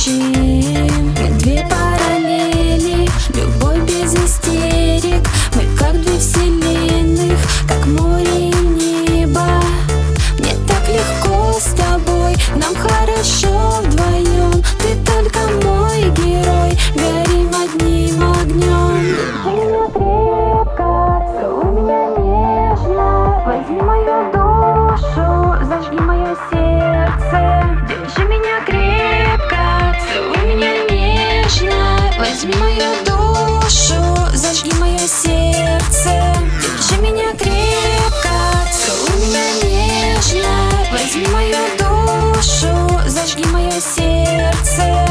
мужчин. Мы две параллели, любовь без истерик. Мы как две вселенных, как море и небо. Мне так легко с тобой, нам хорошо вдвоем. Ты только мой герой, горим одним огнем. Держи меня крепко, целуй меня нежно. Возьми мое сердце, держи меня крепко, целуй меня нежно. Возьми мою душу, зажги мое сердце. Держи меня крепко, целуй меня нежно. Возьми мою душу, зажги мое сердце.